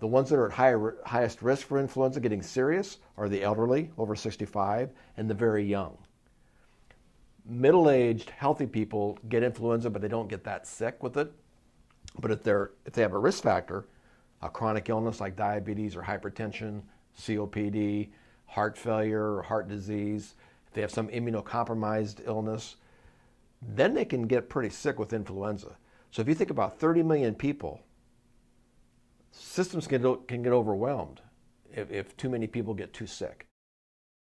The ones that are at highest risk for influenza getting serious are the elderly, over 65, and the very young. Middle-aged, healthy people get influenza, but they don't get that sick with it. But if they have a risk factor, a chronic illness like diabetes or hypertension, COPD, heart failure, or heart disease, if they have some immunocompromised illness, then they can get pretty sick with influenza. So if you think about 30 million people, systems can get overwhelmed if too many people get too sick.